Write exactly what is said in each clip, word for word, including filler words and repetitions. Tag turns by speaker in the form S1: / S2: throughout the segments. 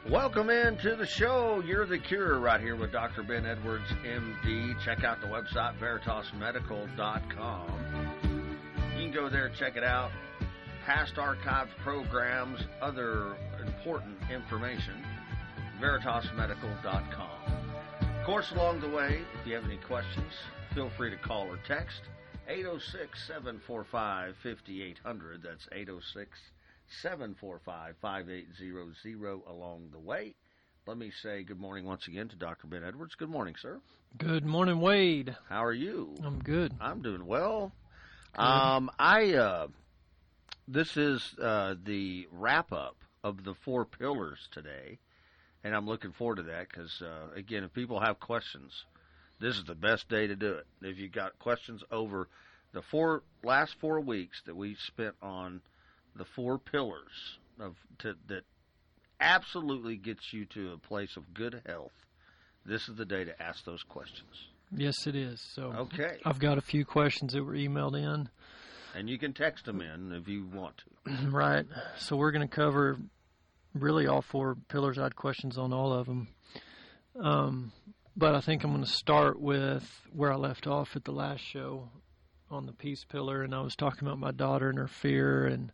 S1: Welcome into the show. You're the Cure right here with Doctor Ben Edwards, M D. Check out the website, veritas medical dot com. You can go there, check it out. Past archived programs, other important information, veritas medical dot com. Of course, along the way, if you have any questions, feel free to call or text eight oh six, seven four five, five eight zero zero. That's eight oh six, seven four five, five eight zero zero along the way. Let me say good morning once again to Doctor Ben Edwards. Good morning, sir.
S2: Good morning, Wade.
S1: How are you?
S2: I'm good.
S1: I'm doing well. Good. Um, I uh, this is uh, the wrap-up of the four pillars today, and I'm looking forward to that because, uh, again, if people have questions, this is the best day to do it. If you've got questions over the four last four weeks that we spent on the four pillars of to, that absolutely gets you to a place of good health, this is the day to ask those questions.
S2: Yes, it is. So
S1: okay.
S2: I've got a few questions that were emailed in.
S1: And you can text them in if you want to.
S2: Right. So we're going to cover really all four pillars. I had questions on all of them. Um, but I think I'm going to start with where I left off at the last show on the peace pillar, and I was talking about my daughter and her fear, and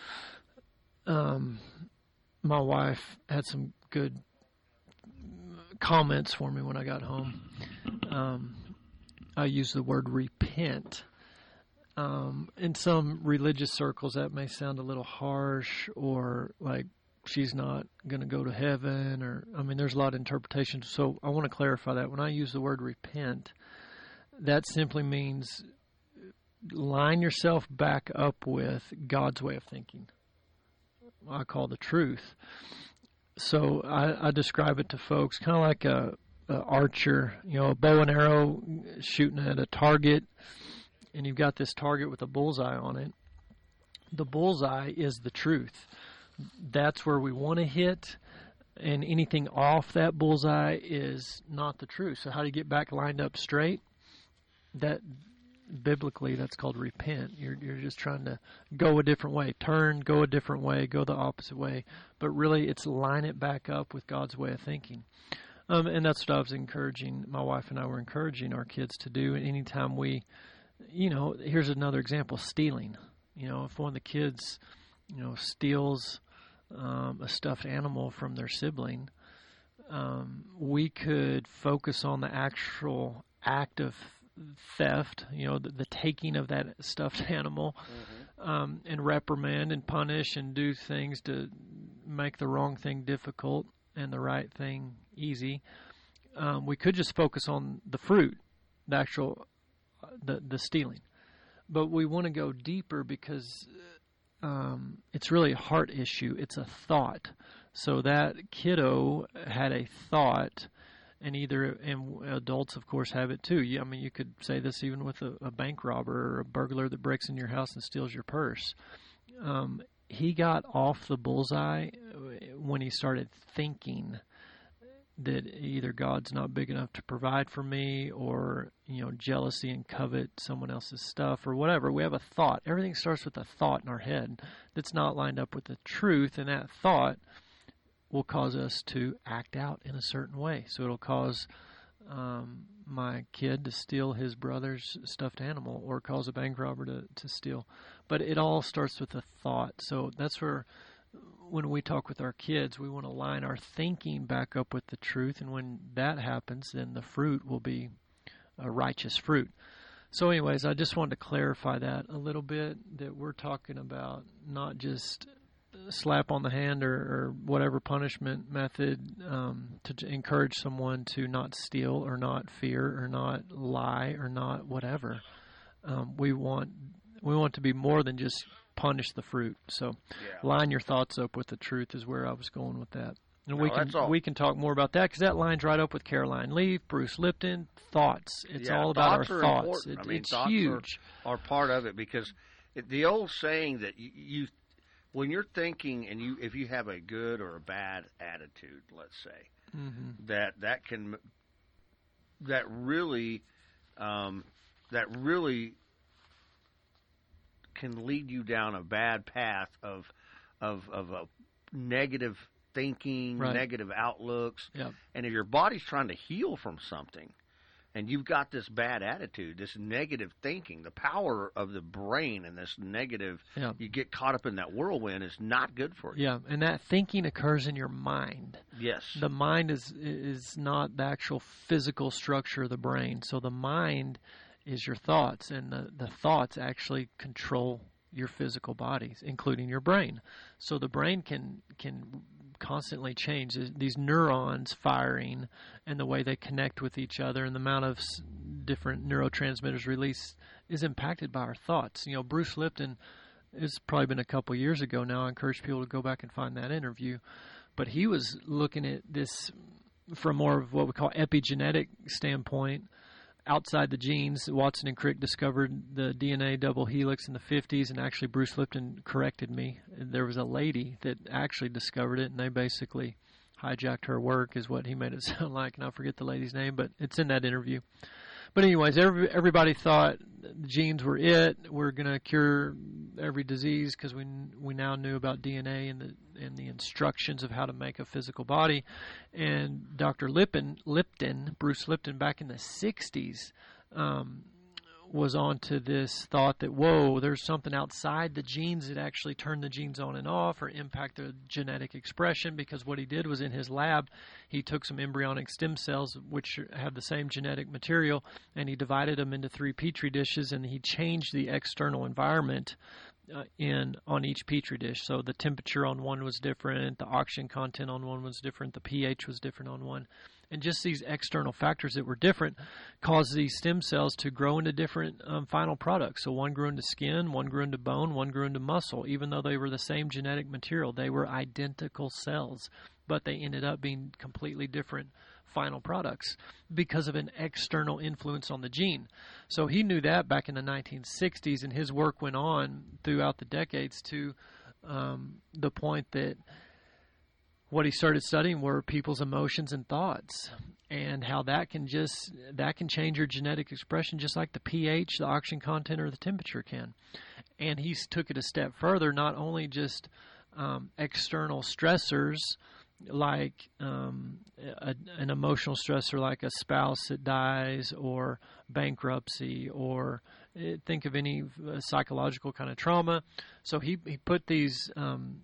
S2: um, my wife had some good comments for me when I got home. Um, I used the word repent. Um, in some religious circles, that may sound a little harsh, or like she's not going to go to heaven, or, I mean, there's a lot of interpretations. So I want to clarify that. When I use the word repent, that simply means line yourself back up with God's way of thinking. I call the truth. So I, I describe it to folks kind of like a, a archer, you know, a bow and arrow shooting at a target, and you've got this target with a bullseye on it. The bullseye is the truth. That's where we want to hit, and anything off that bullseye is not the truth. So how do you get back lined up straight? That biblically, that's called repent. You're you're just trying to go a different way, turn, go a different way, go the opposite way. But really, it's line it back up with God's way of thinking. Um, and that's what I was encouraging, my wife and I were encouraging our kids to do. Anytime we, you know, here's another example, stealing. You know, if one of the kids, you know, steals um, a stuffed animal from their sibling, um, we could focus on the actual act of theft, you know, the, the taking of that stuffed animal, mm-hmm. um, and reprimand and punish and do things to make the wrong thing difficult and the right thing easy. Um, we could just focus on the fruit, the actual, uh, the, the stealing. But we want to go deeper because um, it's really a heart issue. It's a thought. So that kiddo had a thought. And either, and adults, of course, have it too. I mean, you could say this even with a, a bank robber or a burglar that breaks into your house and steals your purse. Um, he got off the bullseye when he started thinking that either God's not big enough to provide for me, or, you know, jealousy and covet someone else's stuff, or whatever. We have a thought. Everything starts with a thought in our head that's not lined up with the truth, and that thought will cause us to act out in a certain way. So it'll cause um, my kid to steal his brother's stuffed animal, or cause a bank robber to, to steal. But it all starts with a thought. So that's where, when we talk with our kids, we want to line our thinking back up with the truth. And when that happens, then the fruit will be a righteous fruit. So anyways, I just wanted to clarify that a little bit, that we're talking about not just slap on the hand or, or whatever punishment method um, to, to encourage someone to not steal or not fear or not lie or not whatever. Um, we want we want to be more than just punish the fruit. So yeah. Line your thoughts up with the truth is where I was going with that. And
S1: no,
S2: we can we can talk more about that, because that lines right up with Caroline Leaf, Bruce Lipton, thoughts. It's
S1: yeah,
S2: all about our
S1: thoughts.
S2: It,
S1: I mean,
S2: it's
S1: thoughts
S2: huge.
S1: Are, are part of it, because it, the old saying that you, you, when you're thinking, and you, if you have a good or a bad attitude, let's say, mm-hmm. that that can that really um, that really can lead you down a bad path of of of a negative thinking,
S2: right.
S1: negative outlooks.
S2: Yep.
S1: And if your body's trying to heal from something, and you've got this bad attitude, this negative thinking, the power of the brain and this negative,
S2: yeah.
S1: you get caught up in that whirlwind is not good for you.
S2: Yeah, and that thinking occurs in your mind.
S1: Yes.
S2: The mind is is not the actual physical structure of the brain. So the mind is your thoughts, and the, the thoughts actually control your physical bodies, including your brain. So the brain can can constantly change. These neurons firing and the way they connect with each other and the amount of different neurotransmitters released is impacted by our thoughts. You know, Bruce Lipton, it's probably been a couple years ago now. I encourage people to go back and find that interview. But he was looking at this from more of what we call epigenetic standpoint. Outside the genes, Watson and Crick discovered the D N A double helix in the fifties, and actually Bruce Lipton corrected me. There was a lady that actually discovered it, and they basically hijacked her work, is what he made it sound like, and I forget the lady's name, but it's in that interview. But anyways, every, everybody thought the genes were it. We're going to cure every disease because we we now knew about D N A and the and the instructions of how to make a physical body. And Doctor Lipton, Lipton, Bruce Lipton, back in the sixties, um, was on to this thought that, whoa, there's something outside the genes that actually turn the genes on and off or impact the genetic expression, because what he did was in his lab, he took some embryonic stem cells, which have the same genetic material, and he divided them into three petri dishes, and he changed the external environment uh, in on each petri dish. So the temperature on one was different, the oxygen content on one was different, the pH was different on one. And just these external factors that were different caused these stem cells to grow into different um, final products. So one grew into skin, one grew into bone, one grew into muscle. Even though they were the same genetic material, they were identical cells, but they ended up being completely different final products because of an external influence on the gene. So he knew that back in the nineteen sixties, and his work went on throughout the decades to um, the point that what he started studying were people's emotions and thoughts, and how that can just that can change your genetic expression just like the pH, the oxygen content, or the temperature can. And he took it a step further, not only just um, external stressors like um, a, an emotional stressor like a spouse that dies or bankruptcy, or uh, think of any uh, psychological kind of trauma. So he, he put these um,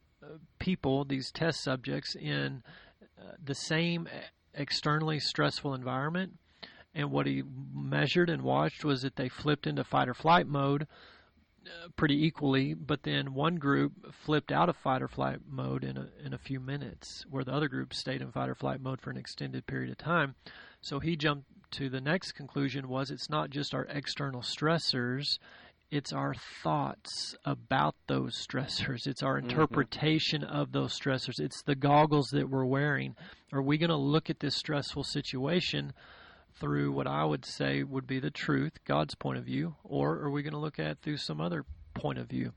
S2: people, these test subjects, in uh, the same externally stressful environment, and what he measured and watched was that they flipped into fight or flight mode uh, pretty equally, but then one group flipped out of fight or flight mode in a, in a few minutes, where the other group stayed in fight or flight mode for an extended period of time. So he jumped to the next conclusion was it's not just our external stressors, it's our thoughts about those stressors. It's our interpretation mm-hmm. of those stressors. It's the goggles that we're wearing. Are we going to look at this stressful situation through what I would say would be the truth, God's point of view, or are we going to look at it through some other point of view?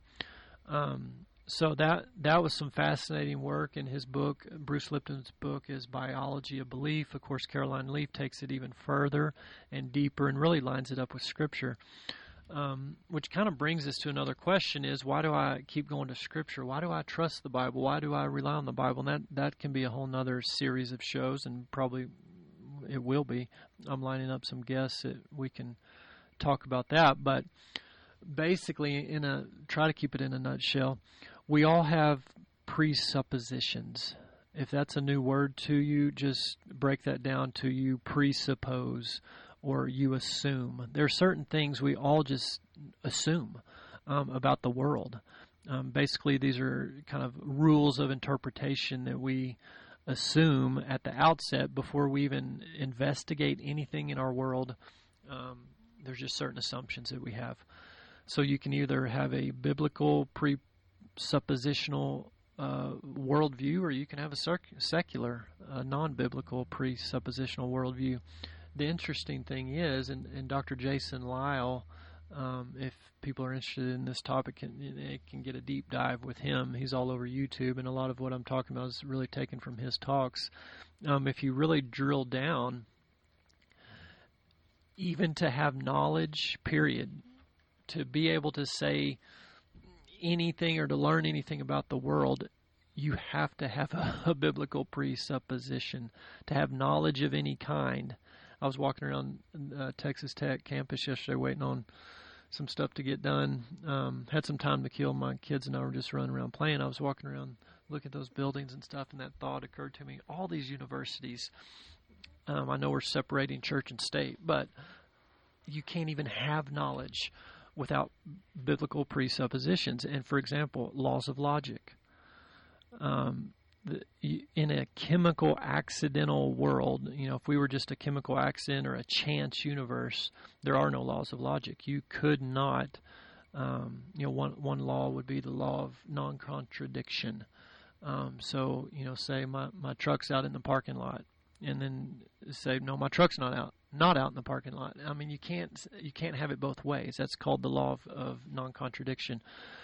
S2: Um, so that that was some fascinating work in his book. Bruce Lipton's book is Biology of Belief. Of course, Caroline Leaf takes it even further and deeper and really lines it up with Scripture. Um, which kind of brings us to another question is, why do I keep going to Scripture? Why do I trust the Bible? Why do I rely on the Bible? And that, that can be a whole nother series of shows, and probably it will be. I'm lining up some guests that we can talk about that. But basically, in a try to keep it in a nutshell, we all have presuppositions. If that's a new word to you, just break that down to you presuppose, or you assume. There are certain things we all just assume um, about the world. Um, basically, these are kind of rules of interpretation that we assume at the outset before we even investigate anything in our world. Um, there's just certain assumptions that we have. So you can either have a biblical presuppositional uh, worldview, or you can have a circ- secular, uh, non-biblical presuppositional worldview. The interesting thing is, and, and Doctor Jason Lisle, um, if people are interested in this topic, can, it can get a deep dive with him. He's all over YouTube, and a lot of what I'm talking about is really taken from his talks. Um, if you really drill down, even to have knowledge, period, to be able to say anything or to learn anything about the world, you have to have a, a biblical presupposition to have knowledge of any kind. I was walking around uh, Texas Tech campus yesterday waiting on some stuff to get done. Um, had some time to kill. My kids and I were just running around playing. I was walking around looking at those buildings and stuff, and that thought occurred to me. All these universities, um, I know we're separating church and state, but you can't even have knowledge without biblical presuppositions. And, for example, laws of logic. Um, the, in a chemical accidental world, you know, if we were just a chemical accident or a chance universe, there are no laws of logic. You could not, um, you know, one one law would be the law of non-contradiction. Um, so, you know, say my, my truck's out in the parking lot, and then say, no, my truck's not out, not out in the parking lot. I mean, you can't you can't have it both ways. That's called the law of, of non-contradiction.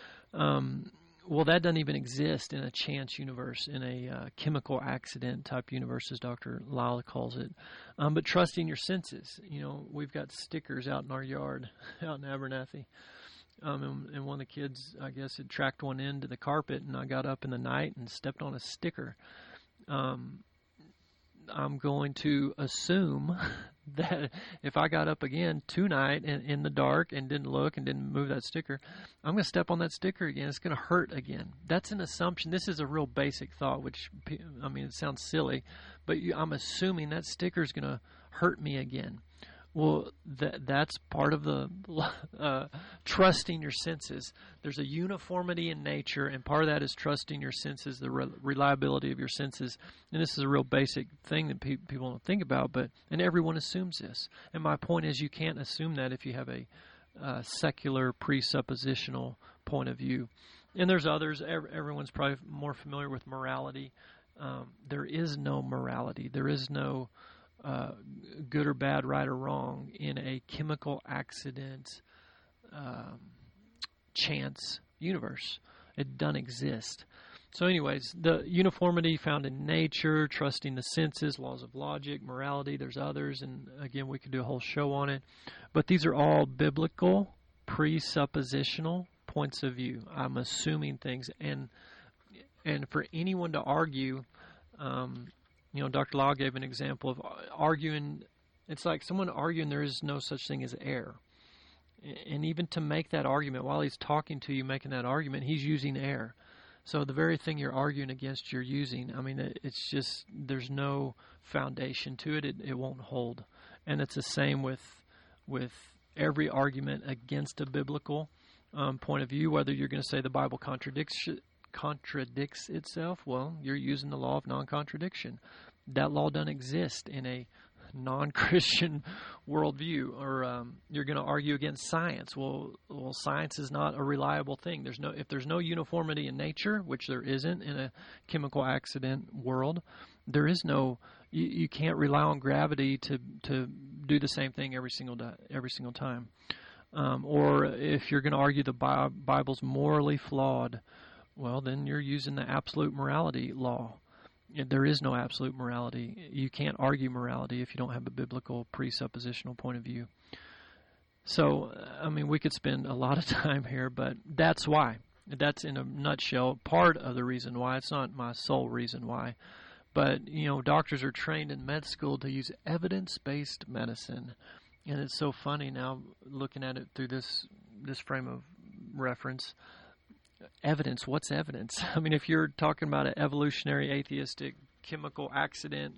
S2: Um, Well, that doesn't even exist in a chance universe, in a uh, chemical accident type universe, as Doctor Lyle calls it. Um, but trusting your senses. You know, we've got stickers out in our yard, out in Abernathy. Um, and, and one of the kids, I guess, had tracked one into the carpet, and I got up in the night and stepped on a sticker. Um, I'm going to assume that if I got up again tonight in, in the dark and didn't look and didn't move that sticker, I'm going to step on that sticker again. It's going to hurt again. That's an assumption. This is a real basic thought, which, I mean, it sounds silly, but you, I'm assuming that sticker is going to hurt me again. Well, that that's part of the uh, trusting your senses. There's a uniformity in nature, and part of that is trusting your senses, the re- reliability of your senses. And this is a real basic thing that pe- people don't think about, but and everyone assumes this. And my point is, you can't assume that if you have a uh, secular presuppositional point of view. And there's others. Every, everyone's probably more familiar with morality. Um, there is no morality. There is no Uh, good or bad, right or wrong in a chemical accident, um, chance universe. It doesn't exist. So anyways, the uniformity found in nature, trusting the senses, laws of logic, morality, there's others, and again, we could do a whole show on it. But these are all biblical, presuppositional points of view. I'm assuming things, and and for anyone to argue, um, you know, Doctor Lau gave an example of arguing. It's like someone arguing there is no such thing as air. And even to make that argument, while he's talking to you, making that argument, he's using air. So the very thing you're arguing against, you're using. I mean, it's just, there's no foundation to it. It, it won't hold. And it's the same with with every argument against a biblical um, point of view, whether you're going to say the Bible contradicts contradicts itself, well, you're using the law of non-contradiction. That law doesn't exist in a non-Christian worldview. Or um, you're going to argue against science. Well, well, science is not a reliable thing. There's no if there's no uniformity in nature, which there isn't in a chemical accident world. There is no. You, you can't rely on gravity to to do the same thing every single day, every single time. Um, or if you're going to argue the Bi- Bible's morally flawed, well, then you're using the absolute morality law. There is no absolute morality. You can't argue morality if you don't have a biblical presuppositional point of view. So, I mean, we could spend a lot of time here, but that's why. That's in a nutshell part of the reason why. It's not my sole reason why. But, you know, doctors are trained in med school to use evidence-based medicine. And it's so funny now looking at it through this this frame of reference. Evidence, what's evidence? I mean, if you're talking about an evolutionary, atheistic, chemical accident,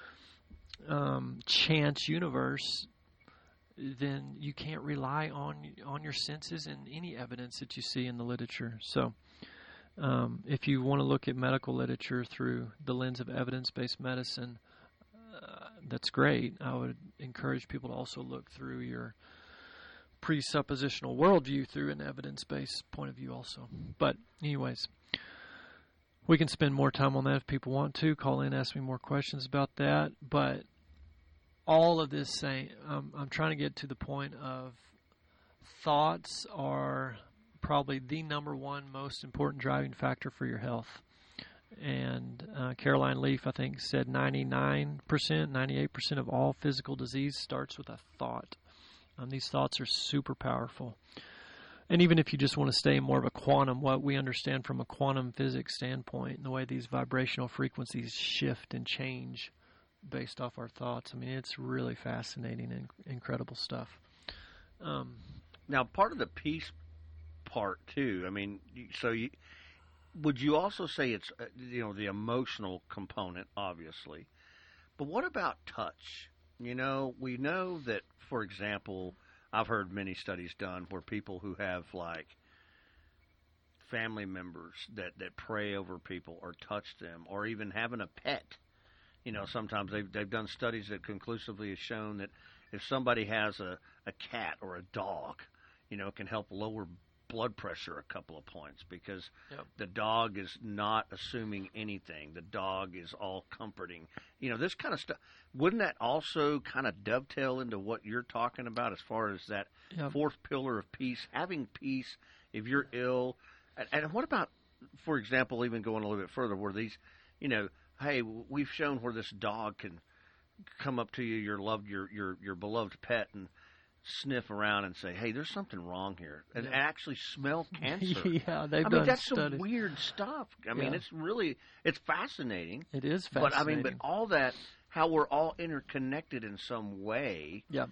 S2: um, chance universe, then you can't rely on on your senses and any evidence that you see in the literature. So um, if you want to look at medical literature through the lens of evidence-based medicine, uh, that's great. I would encourage people to also look through your presuppositional worldview through an evidence-based point of view also. But anyways, we can spend more time on that if people want to. Call in, ask me more questions about that. But all of this saying, um, I'm trying to get to the point of thoughts are probably the number one most important driving factor for your health. And uh, Caroline Leaf, I think, said ninety-nine percent, ninety-eight percent of all physical disease starts with a thought. Um, these thoughts are super powerful. And even if you just want to stay in more of a quantum, what we understand from a quantum physics standpoint, and the way these vibrational frequencies shift and change based off our thoughts, I mean, it's really fascinating and incredible stuff. Um,
S1: now, part of the peace part, too, I mean, so you, would you also say it's, uh, you know, the emotional component, obviously, but what about touch? You know, we know that, for example, I've heard many studies done where people who have, like, family members that, that pray over people or touch them, or even having a pet. You know, sometimes they've, they've done studies that conclusively have shown that if somebody has a, a cat or a dog, you know, it can help lower blood pressure a couple of points because yep. the dog is not assuming anything. The dog is all comforting. You know, this kind of stuff. Wouldn't that also kind of dovetail into what you're talking about as far as that yep. fourth pillar of peace, having peace if you're ill? And, and what about, for example, even going a little bit further where these, you know, hey, we've shown where this dog can come up to you, your loved, your your your beloved pet, and sniff around and say, "Hey, there's something wrong here," and
S2: yeah.
S1: actually smell cancer.
S2: yeah, they've
S1: I
S2: done
S1: mean, that's
S2: studies.
S1: some weird stuff. I mean,
S2: yeah.
S1: it's really it's fascinating.
S2: It is fascinating.
S1: But I mean, but all that, how we're all interconnected in some way.
S2: Yeah.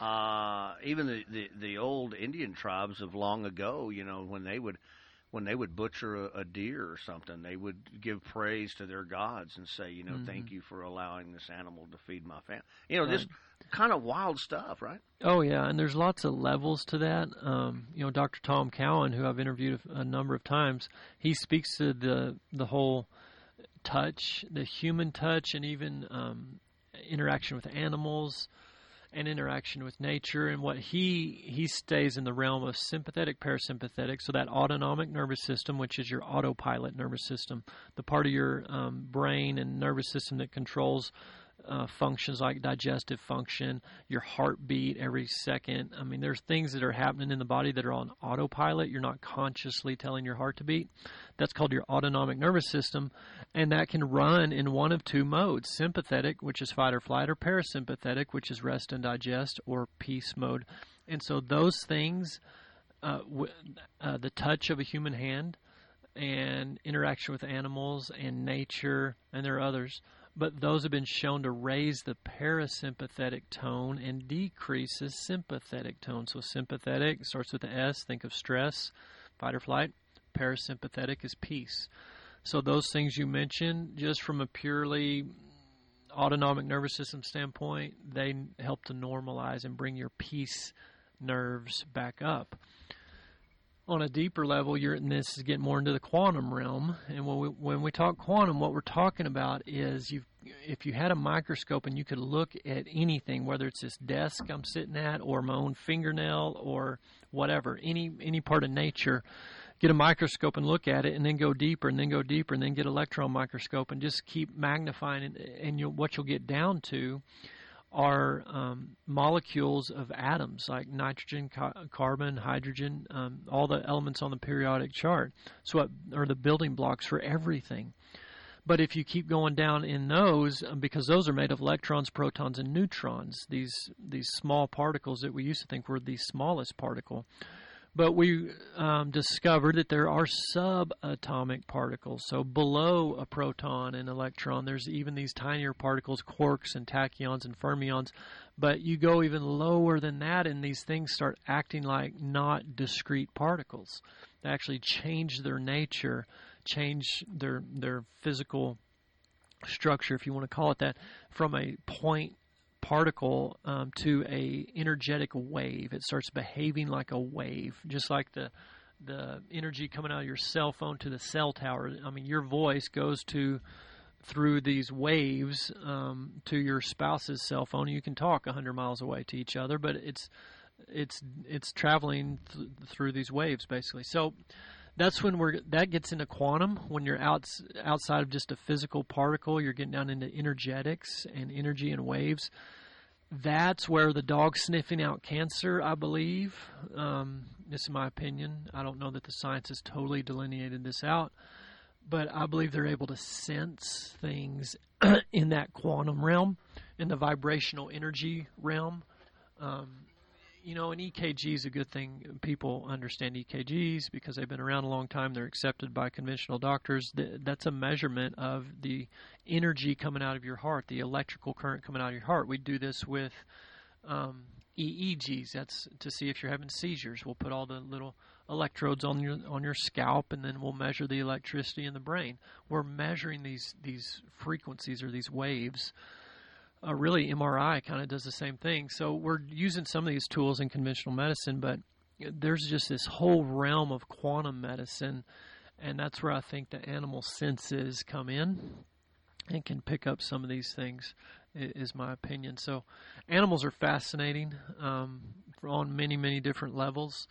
S1: Uh, even the, the the old Indian tribes of long ago, you know, when they would. When they would butcher a, a deer or something, they would give praise to their gods and say, you know, mm-hmm. thank you for allowing this animal to feed my family. You know, right. Just kind of wild stuff, right?
S2: Oh, yeah, and there's lots of levels to that. Um, you know, Doctor Tom Cowan, who I've interviewed a, a number of times, he speaks to the the whole touch, the human touch, and even um, interaction with animals and interaction with nature, and what he he stays in the realm of sympathetic, parasympathetic, so that autonomic nervous system, which is your autopilot nervous system, the part of your um, brain and nervous system that controls uh, functions like digestive function, your heartbeat every second. I mean, there's things that are happening in the body that are on autopilot. You're not consciously telling your heart to beat. That's called your autonomic nervous system, and that can run in one of two modes, sympathetic, which is fight or flight, or parasympathetic, which is rest and digest, or peace mode. And so those things, uh, w- uh, the touch of a human hand and interaction with animals and nature, and there are others, but those have been shown to raise the parasympathetic tone and decrease the sympathetic tone. So sympathetic starts with the S, think of stress, fight or flight. Parasympathetic is peace. So those things you mentioned, just from a purely autonomic nervous system standpoint, they help to normalize and bring your peace nerves back up. On a deeper level, you're, and this is getting more into the quantum realm, and when we, when we talk quantum, what we're talking about is you've, if you had a microscope and you could look at anything, whether it's this desk I'm sitting at or my own fingernail or whatever, any any part of nature, get a microscope and look at it, and then go deeper, and then go deeper, and then get an electron microscope, and just keep magnifying it. And you'll, what you'll get down to are um, molecules of atoms, like nitrogen, ca- carbon, hydrogen, um, all the elements on the periodic chart. So what are the building blocks for everything? But if you keep going down in those, because those are made of electrons, protons, and neutrons, these these small particles that we used to think were the smallest particle. But we um, discovered that there are subatomic particles. So below a proton and electron, there's even these tinier particles, quarks and tachyons and fermions. But you go even lower than that, and these things start acting like not discrete particles. They actually change their nature, change their their physical structure, if you want to call it that, from a point particle um, to a energetic wave. It starts behaving like a wave, just like the the energy coming out of your cell phone to the cell tower. I mean, your voice goes to through these waves um, to your spouse's cell phone. You can talk one hundred miles away to each other, but it's it's it's traveling th- through these waves, basically. So that's when we're that gets into quantum. When you're out, outside of just a physical particle, you're getting down into energetics and energy and waves. That's where the dog sniffing out cancer, I believe, um, this is my opinion. I don't know that the science has totally delineated this out, but I believe they're able to sense things in that quantum realm, in the vibrational energy realm. Um, you know, an E K G is a good thing. People understand E K Gs because they've been around a long time. They're accepted by conventional doctors. That's a measurement of the energy coming out of your heart, the electrical current coming out of your heart. We do this with um, E E Gs. That's to see if you're having seizures. We'll put all the little electrodes on your on your scalp, and then we'll measure the electricity in the brain. We're measuring these these frequencies or these waves. Uh, really, M R I kind of does the same thing. So we're using some of these tools in conventional medicine, but there's just this whole realm of quantum medicine, and that's where I think the animal senses come in and can pick up some of these things, is my opinion. So animals are fascinating um, on many, many different levels.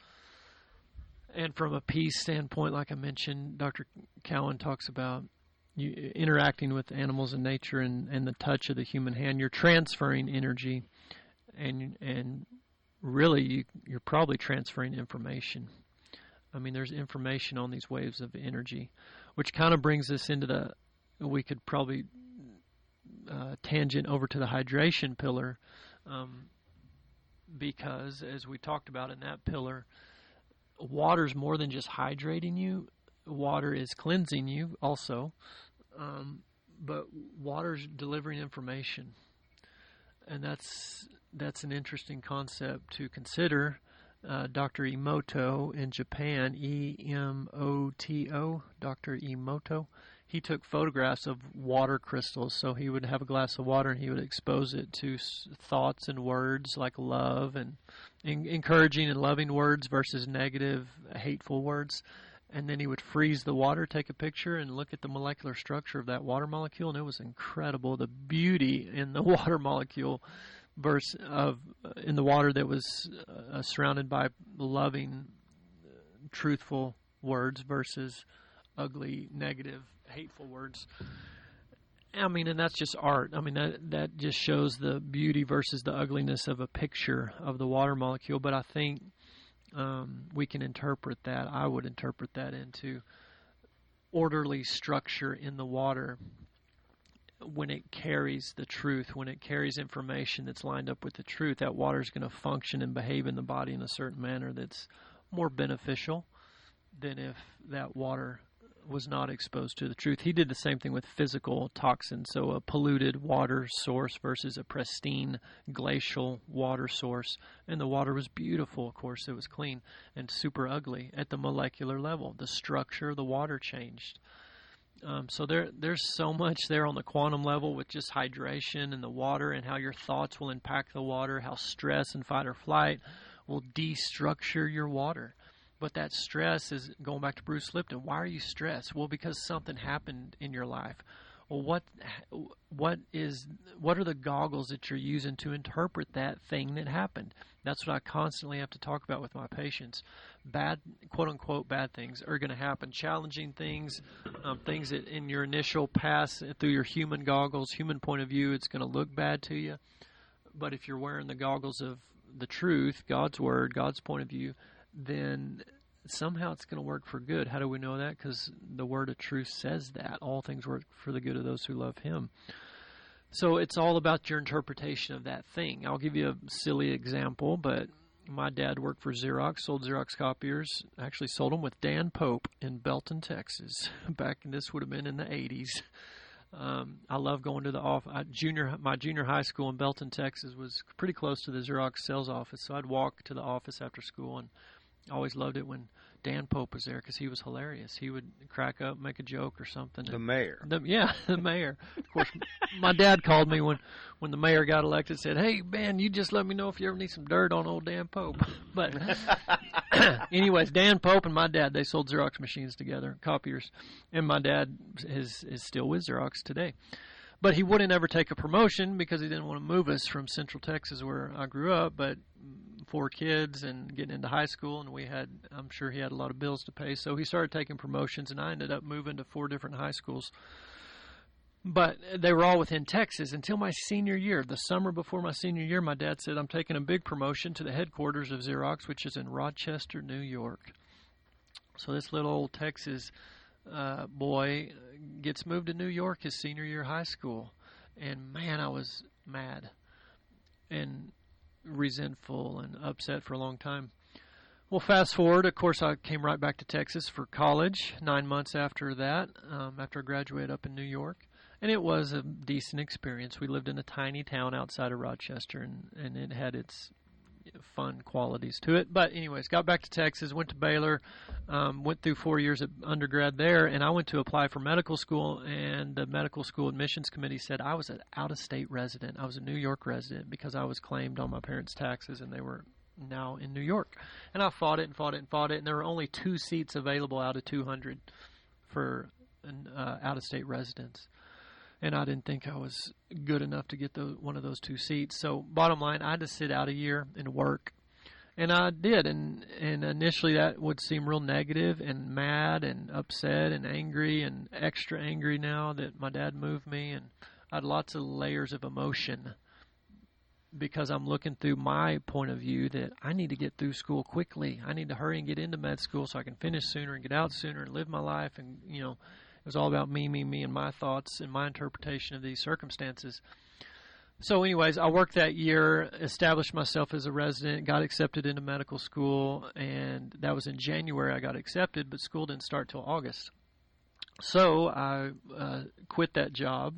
S2: And from a peace standpoint, like I mentioned, Doctor Cowan talks about you interacting with animals in nature and, and the touch of the human hand. You're transferring energy, and and really you, you're probably transferring information. I mean, there's information on these waves of energy, which kind of brings us into the, we could probably uh, tangent over to the hydration pillar, um, because as we talked about in that pillar, water's more than just hydrating you. Water is cleansing you also, um, but water's delivering information, and that's that's an interesting concept to consider. Uh, Doctor Emoto in Japan, E M O T O, Doctor Emoto, he took photographs of water crystals. So he would have a glass of water and he would expose it to thoughts and words like love and en- encouraging and loving words versus negative, hateful words. And then he would freeze the water, take a picture, and look at the molecular structure of that water molecule, and it was incredible. The beauty in the water molecule versus of uh, in the water that was uh, surrounded by loving, uh, truthful words versus ugly, negative, hateful words. I mean, and that's just art. I mean, that that just shows the beauty versus the ugliness of a picture of the water molecule. But I think um, we can interpret that. I would interpret that into orderly structure in the water when it carries the truth, when it carries information that's lined up with the truth. That water is going to function and behave in the body in a certain manner that's more beneficial than if that water was not exposed to the truth. He did the same thing with physical toxins, so a polluted water source versus a pristine glacial water source. And the water was beautiful, of course. It was clean and super ugly at the molecular level. The structure of the water changed. Um, so there, there's so much there on the quantum level with just hydration and the water and how your thoughts will impact the water, how stress and fight or flight will destructure your water. But that stress is, going back to Bruce Lipton, why are you stressed? Well, because something happened in your life. Well, what what is what are the goggles that you're using to interpret that thing that happened? That's what I constantly have to talk about with my patients. Bad, quote-unquote, bad things are going to happen. Challenging things, um, things that in your initial pass through your human goggles, human point of view, it's going to look bad to you. But if you're wearing the goggles of the truth, God's Word, God's point of view, then somehow it's going to work for good. How do we know that? Because the word of truth says that. All things work for the good of those who love Him. So it's all about your interpretation of that thing. I'll give you a silly example, but my dad worked for Xerox, sold Xerox copiers, actually sold them with Dan Pope in Belton, Texas. Back, this would have been in the eighties. Um, I love going to the office. I, junior, my junior high school in Belton, Texas was pretty close to the Xerox sales office, so I'd walk to the office after school, and I always loved it when Dan Pope was there because he was hilarious. He would crack up, make a joke or something.
S1: The mayor.
S2: The, yeah, the mayor. Of course, my dad called me when, when the mayor got elected, said, "Hey, man, you just let me know if you ever need some dirt on old Dan Pope." But anyways, Dan Pope and my dad, they sold Xerox machines together, copiers. And my dad is, is still with Xerox today. But he wouldn't ever take a promotion because he didn't want to move us from Central Texas where I grew up, but four kids and getting into high school, and we had, I'm sure he had a lot of bills to pay. So he started taking promotions, and I ended up moving to four different high schools. But they were all within Texas until my senior year. The summer before my senior year, my dad said, "I'm taking a big promotion to the headquarters of Xerox, which is in Rochester, New York." So this little old Texas uh, boy gets moved to New York his senior year of high school. And, man, I was mad. And resentful and upset for a long time. Well, fast forward, of course, I came right back to Texas for college nine months after that, um, after I graduated up in New York. And it was a decent experience. We lived in a tiny town outside of Rochester, and, and it had its fun qualities to it. But anyways, got back to Texas, went to Baylor, um, went through four years of undergrad there, and I went to apply for medical school, and the medical school admissions committee said I was an out-of-state resident. I was a New York resident because I was claimed on my parents' taxes, and they were now in New York. And I fought it and fought it and fought it, and there were only two seats available out of two hundred for an uh, out-of-state residents. And I didn't think I was good enough to get the, one of those two seats. So bottom line, I had to sit out a year and work. And I did. And, and initially that would seem real negative and mad and upset and angry and extra angry now that my dad moved me. And I had lots of layers of emotion because I'm looking through my point of view that I need to get through school quickly. I need to hurry and get into med school so I can finish sooner and get out sooner and live my life. And, you know, it was all about me, me, me, and my thoughts and my interpretation of these circumstances. So anyways, I worked that year, established myself as a resident, got accepted into medical school, and that was in January I got accepted, but school didn't start till August. So I uh, quit that job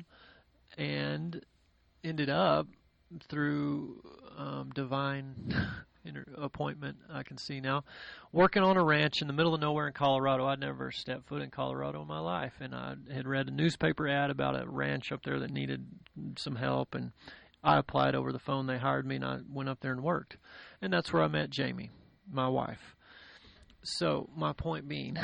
S2: and ended up through um, divine inter- appointment, I can see now, working on a ranch in the middle of nowhere in Colorado. I'd never stepped foot in Colorado in my life, and I had read a newspaper ad about a ranch up there that needed some help, and I applied over the phone. They hired me, and I went up there and worked. And that's where I met Jamie, my wife. So my point being,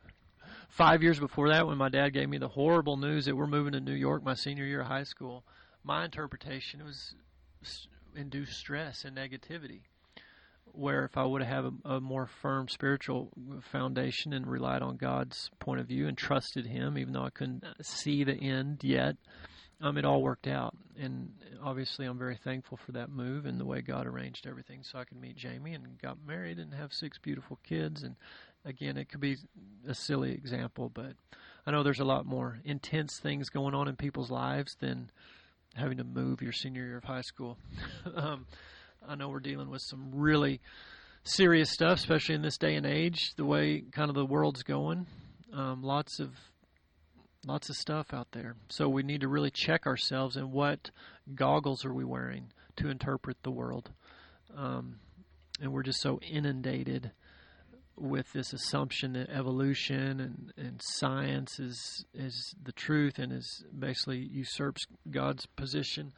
S2: five years before that, when my dad gave me the horrible news that we're moving to New York my senior year of high school, my interpretation was induced stress and negativity, where if I would have had a, a more firm spiritual foundation and relied on God's point of view and trusted Him, even though I couldn't see the end yet, um, it all worked out. And obviously I'm very thankful for that move and the way God arranged everything so I could meet Jamie and got married and have six beautiful kids. And again, it could be a silly example, but I know there's a lot more intense things going on in people's lives than having to move your senior year of high school. um, I know we're dealing with some really serious stuff, especially in this day and age, the way kind of the world's going. Um, lots of lots of stuff out there. So we need to really check ourselves and what goggles are we wearing to interpret the world. Um, and we're just so inundated with this assumption that evolution and, and science is is the truth and is basically usurps God's position.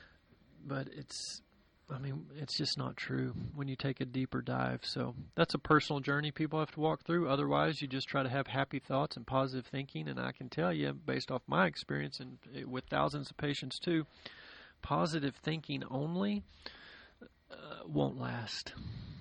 S2: But it's, I mean, it's just not true when you take a deeper dive. So that's a personal journey people have to walk through. Otherwise, you just try to have happy thoughts and positive thinking. And I can tell you, based off my experience and with thousands of patients too, positive thinking only uh, won't last.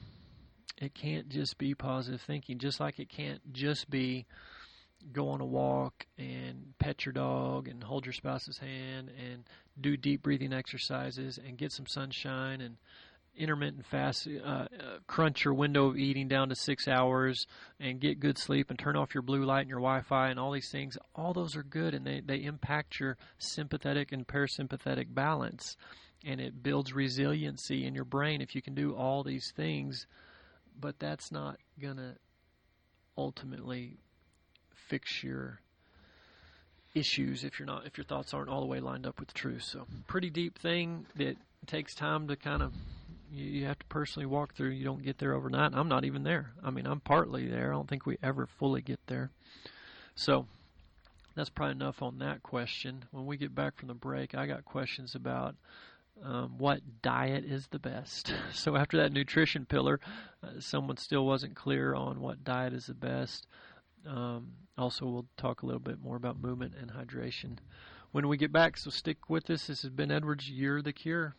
S2: It can't just be positive thinking, just like it can't just be go on a walk and pet your dog and hold your spouse's hand and do deep breathing exercises and get some sunshine and intermittent fast, uh, uh, crunch your window of eating down to six hours and get good sleep and turn off your blue light and your Wi-Fi and all these things. All those are good, and they, they impact your sympathetic and parasympathetic balance, and it builds resiliency in your brain if you can do all these things. But that's not going to ultimately fix your issues if you're not if your thoughts aren't all the way lined up with the truth. So pretty deep thing that takes time to kind of, you, you have to personally walk through. You don't get there overnight. I'm not even there. I mean, I'm partly there. I don't think we ever fully get there. So that's probably enough on that question. When we get back from the break, I got questions about Um, what diet is the best. So after that nutrition pillar, uh, someone still wasn't clear on what diet is the best. Um, also, we'll talk a little bit more about movement and hydration when we get back. So stick with us. This has been Edwards, You're the Cure.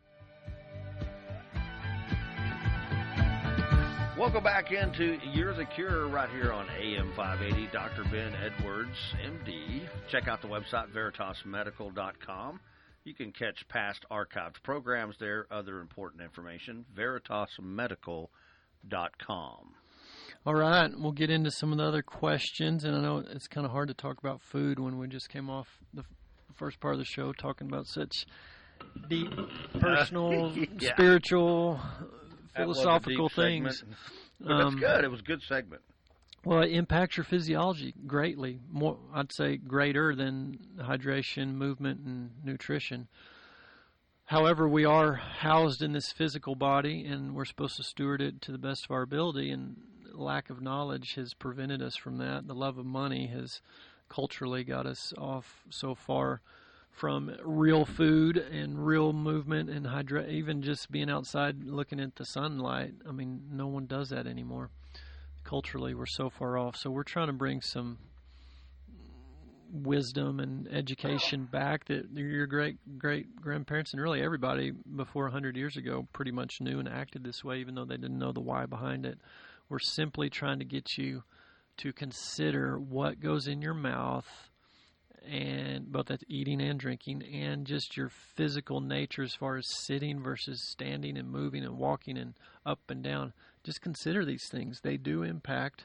S1: Welcome back into You're the Cure right here on A M five eighty. Doctor Ben Edwards, M D. Check out the website, veritas medical dot com. You can catch past archived programs there, other important information, veritas medical dot com.
S2: All right, we'll get into some of the other questions, and I know it's kind of hard to talk about food when we just came off the first part of the show talking about such deep, personal,
S1: Uh, yeah.
S2: spiritual,
S1: That was a
S2: philosophical
S1: deep
S2: things.
S1: segment. But that's
S2: Um,
S1: good. It was a good segment.
S2: Well, it impacts your physiology greatly. More, I'd say, greater than hydration, movement, and nutrition. However, we are housed in this physical body, and we're supposed to steward it to the best of our ability. And lack of knowledge has prevented us from that. The love of money has culturally got us off so far from real food and real movement and hydra- even just being outside looking at the sunlight. I mean, no one does that anymore. Culturally, we're so far off. So we're trying to bring some wisdom and education back that your great great grandparents and really everybody before one hundred years ago pretty much knew and acted this way, even though they didn't know the why behind it. We're simply trying to get you to consider what goes in your mouth, and both that's eating and drinking, and just your physical nature as far as sitting versus standing and moving and walking and up and down. Just consider these things. They do impact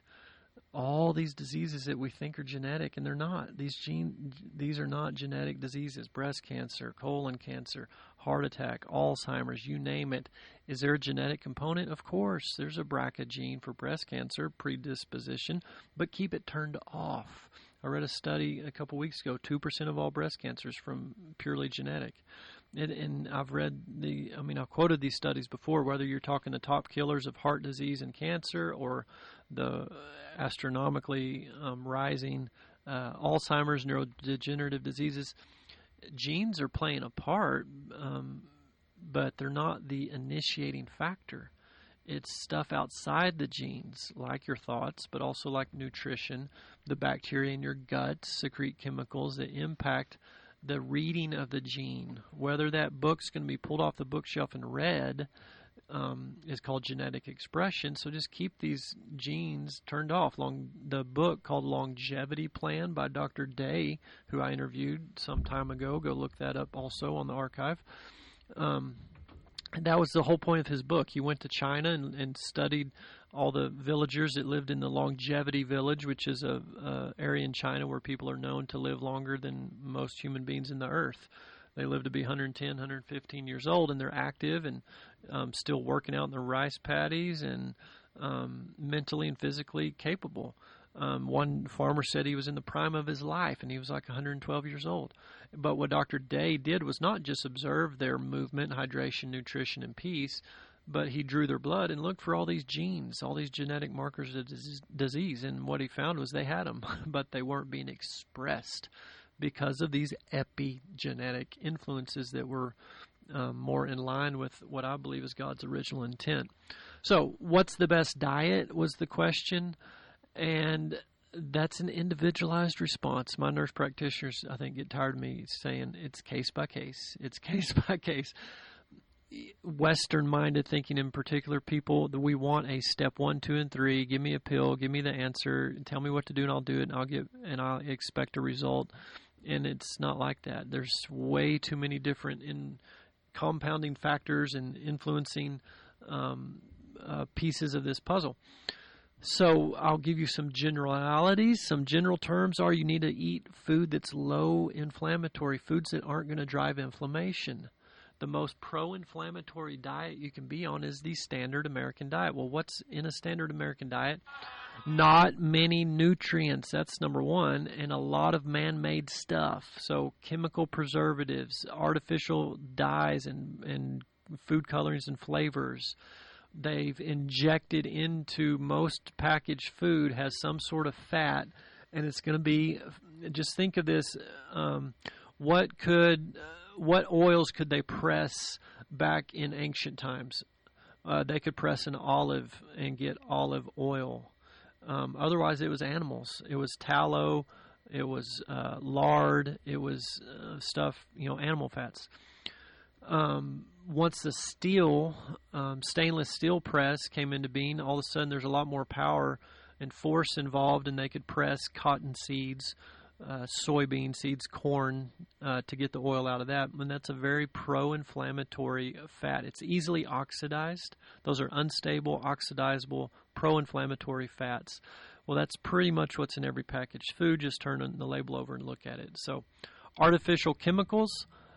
S2: all these diseases that we think are genetic, and they're not. These gene, these are not genetic diseases. Breast cancer, colon cancer, heart attack, Alzheimer's, you name it. Is there a genetic component? Of course. There's a B R C A gene for breast cancer, predisposition, but keep it turned off. I read a study a couple weeks ago, two percent of all breast cancers from purely genetic. And, and I've read the, I mean, I've quoted these studies before, whether you're talking the top killers of heart disease and cancer or the astronomically um, rising uh, Alzheimer's, neurodegenerative diseases. Genes are playing a part, um, but they're not the initiating factor. It's stuff outside the genes, like your thoughts, but also like nutrition. The bacteria in your gut secrete chemicals that impact the reading of the gene. Whether that book's going to be pulled off the bookshelf and read um, is called genetic expression. So just keep these genes turned off. Long, the book called Longevity Plan by Doctor Day, who I interviewed some time ago. Go look that up also on the archive. Um, and that was the whole point of his book. He went to China and, and studied all the villagers that lived in the Longevity Village, which is a, a area in China where people are known to live longer than most human beings in the earth. They live to be one hundred ten, one hundred fifteen years old, and they're active and um, still working out in their rice paddies and um, mentally and physically capable. Um, one farmer said he was in the prime of his life, and he was like one hundred twelve years old. But what Doctor Day did was not just observe their movement, hydration, nutrition, and peace, but he drew their blood and looked for all these genes, all these genetic markers of disease. And what he found was they had them, but they weren't being expressed because of these epigenetic influences that were um, more in line with what I believe is God's original intent. So what's the best diet was the question. And that's an individualized response. My nurse practitioners, I think, get tired of me saying it's case by case. It's case by case. Western-minded thinking in particular, people, that we want a step one, two, and three. Give me a pill. Give me the answer. Tell me what to do, and I'll do it. And I'll get, and I'll expect a result. And it's not like that. There's way too many different in compounding factors and influencing um, uh, pieces of this puzzle. So I'll give you some generalities. Some general terms are you need to eat food that's low inflammatory, foods that aren't going to drive inflammation. The most pro-inflammatory diet you can be on is the standard American diet. Well, what's in a standard American diet? Not many nutrients, that's number one, and a lot of man-made stuff. So chemical preservatives, artificial dyes, and, and food colorings and flavors. They've injected into most packaged food has some sort of fat, and it's going to be, just think of this, um, what could, what oils could they press back in ancient times? Uh, they could press an olive and get olive oil. Um, otherwise, it was animals. It was tallow, it was uh, lard, it was uh, stuff, you know, animal fats. Um, once the steel, um, stainless steel press came into being, all of a sudden there's a lot more power and force involved, and they could press cotton seeds, uh, soybean seeds, corn, uh, to get the oil out of that. And that's a very pro-inflammatory fat. It's easily oxidized. Those are unstable, oxidizable, pro-inflammatory fats. Well, that's pretty much what's in every packaged food. Just turn the label over and look at it. So artificial chemicals,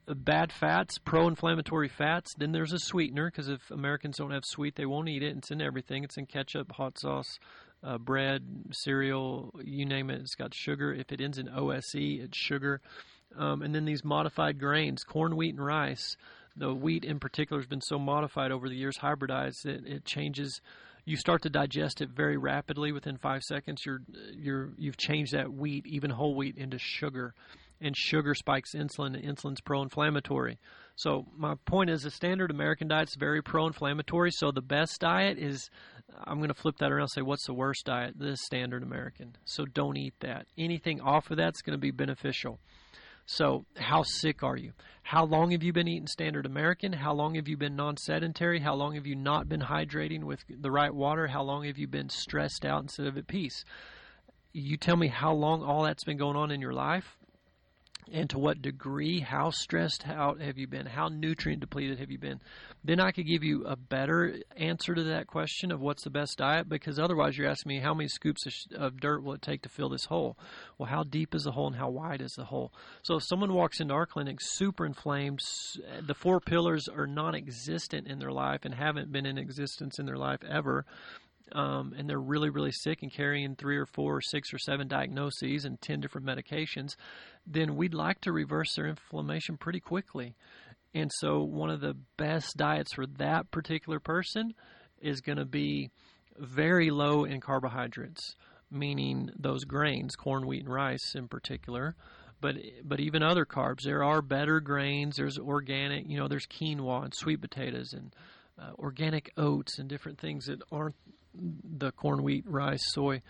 S2: bad fats, pro-inflammatory fats. Then there's a sweetener, because if Americans don't have sweet, they won't eat it. It's in everything. It's in ketchup, hot sauce, uh, bread, cereal, you name it. It's got sugar. If it ends in O S E, it's sugar. Um, and then these modified grains, corn, wheat, and rice. The wheat in particular has been so modified over the years, hybridized, that it changes. You start to digest it very rapidly. Within five seconds, you're, you're, you've changed that wheat, even whole wheat, into sugar. And sugar spikes insulin, and insulin's pro-inflammatory. So my point is the standard American diet is very pro-inflammatory. So the best diet is, I'm going to flip that around and say, what's the worst diet? The standard American. So don't eat that. Anything off of that's going to be beneficial. So how sick are you? How long have you been eating standard American? How long have you been non-sedentary? How long have you not been hydrating with the right water? How long have you been stressed out instead of at peace? You tell me how long all that's been going on in your life. And to what degree, how stressed out have you been? How nutrient depleted have you been? Then I could give you a better answer to that question of what's the best diet, because otherwise you're asking me how many scoops of, sh- of dirt will it take to fill this hole? Well, how deep is the hole and how wide is the hole? So if someone walks into our clinic super inflamed, the four pillars are non-existent in their life and haven't been in existence in their life ever, Um, and they're really, really sick and carrying three or four or six or seven diagnoses and ten different medications, then we'd like to reverse their inflammation pretty quickly. And so one of the best diets for that particular person is going to be very low in carbohydrates, meaning those grains, corn, wheat, and rice in particular. But but even other carbs, there are better grains. There's organic, you know, there's quinoa and sweet potatoes and uh, organic oats and different things that aren't the corn, wheat, rice, soy.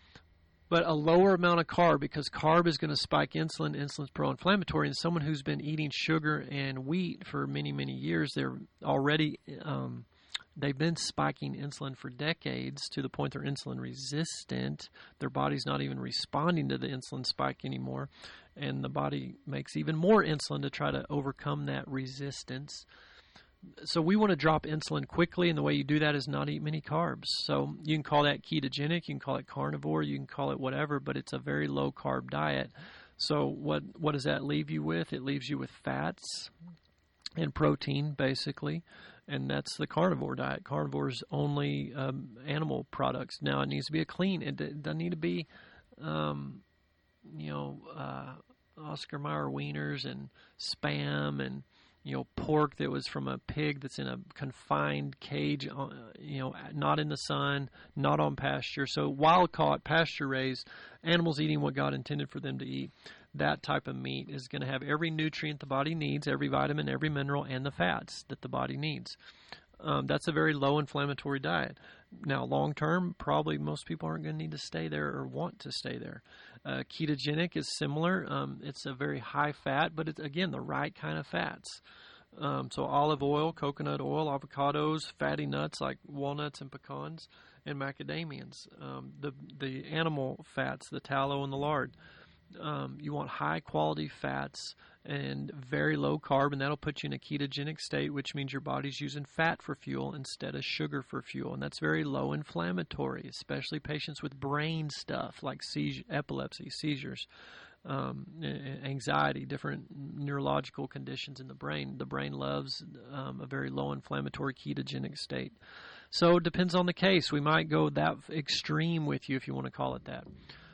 S2: But a lower amount of carb, because carb is going to spike insulin. Insulin's pro-inflammatory. And someone who's been eating sugar and wheat for many, many years, they're already, um, they've been spiking insulin for decades to the point they're insulin resistant. Their body's not even responding to the insulin spike anymore. And the body makes even more insulin to try to overcome that resistance. So we want to drop insulin quickly, and the way you do that is not eat many carbs. So you can call that ketogenic, you can call it carnivore, you can call it whatever, but it's a very low-carb diet. So what what does that leave you with? It leaves you with fats and protein, basically, and that's the carnivore diet. Carnivore is only um, animal products. Now, it needs to be a clean. It, it doesn't need to be, um, you know, uh, Oscar Mayer wieners and Spam and you know, pork that was from a pig that's in a confined cage, uh, you know, not in the sun, not on pasture. So wild-caught, pasture-raised, animals eating what God intended for them to eat. That type of meat is going to have every nutrient the body needs, every vitamin, every mineral, and the fats that the body needs. Um, that's a very low-inflammatory diet. Now, long-term, probably most people aren't going to need to stay there or want to stay there. Uh, ketogenic is similar. Um, it's a very high fat, but it's, again, the right kind of fats. Um, so olive oil, coconut oil, avocados, fatty nuts like walnuts and pecans, and macadamians. Um, the, the animal fats, the tallow and the lard. Um, you want high-quality fats and very low carb, and that'll put you in a ketogenic state, which means your body's using fat for fuel instead of sugar for fuel, and that's very low inflammatory, especially patients with brain stuff like seizure, epilepsy, seizures, um, anxiety, different neurological conditions in the brain. The brain loves um, a very low inflammatory ketogenic state. So it depends on the case. We might go that extreme with you, if you want to call it that.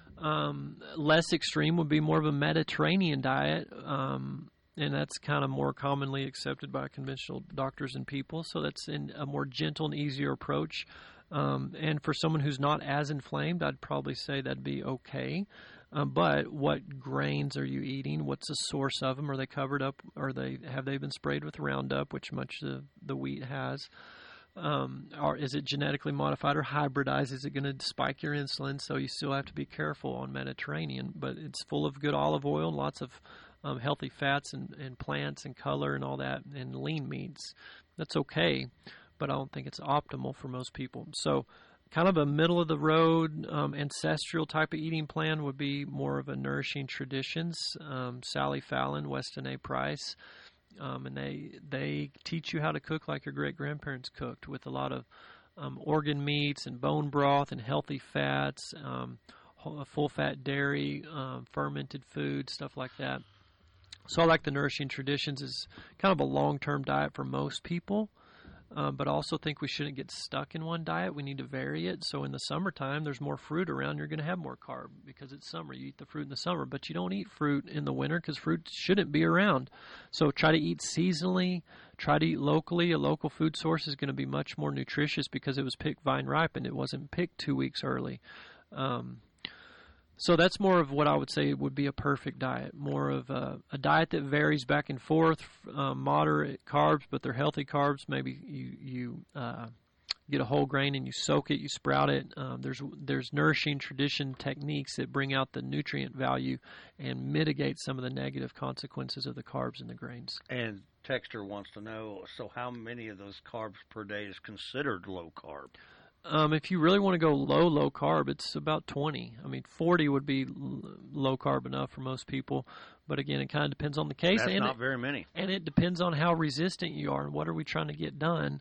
S2: Um, less extreme would be more of a Mediterranean diet, um, and that's kind of more commonly accepted by conventional doctors and people. So that's in a more gentle and easier approach. Um, and for someone who's not as inflamed, I'd probably say that'd be okay. Um, but what grains are you eating? What's the source of them? Are they covered up? Or they have they been sprayed with Roundup, which much of the wheat has? Um, or is it genetically modified or hybridized? Is it going to spike your insulin? So you still have to be careful on Mediterranean, but it's full of good olive oil and lots of um, healthy fats and, and plants and color and all that, and lean meats. That's okay, but I don't think it's optimal for most people. So kind of a middle-of-the-road um, ancestral type of eating plan would be more of a Nourishing Traditions. Um, Sally Fallon, Weston A. Price. Um, and they they teach you how to cook like your great-grandparents cooked, with a lot of um, organ meats and bone broth and healthy fats, um, full-fat dairy, um, fermented food, stuff like that. So I like the Nourishing Traditions as kind of a long-term diet for most people. Um, but I also think we shouldn't get stuck in one diet. We need to vary it. So in the summertime, there's more fruit around. You're going to have more carb because it's summer. You eat the fruit in the summer, but you don't eat fruit in the winter because fruit shouldn't be around. So try to eat seasonally. Try to eat locally. A local food source is going to be much more nutritious because it was picked vine ripened. It wasn't picked two weeks early. Um, So that's more of what I would say would be a perfect diet, more of a, a diet that varies back and forth, um, moderate carbs, but they're healthy carbs. Maybe you, you uh, get a whole grain and you soak it, you sprout it. Um, there's there's Nourishing Tradition techniques that bring out the nutrient value and mitigate some of the negative consequences of the carbs in the grains.
S1: And Texter wants to know, so how many of those carbs per day is considered low carb?
S2: Um, if you really want to go low, low carb, it's about twenty. I mean, forty would be l- low carb enough for most people. But again, it kind of depends on the case.
S1: That's
S2: and
S1: not
S2: it,
S1: very many.
S2: And it depends on how resistant you are and what are we trying to get done.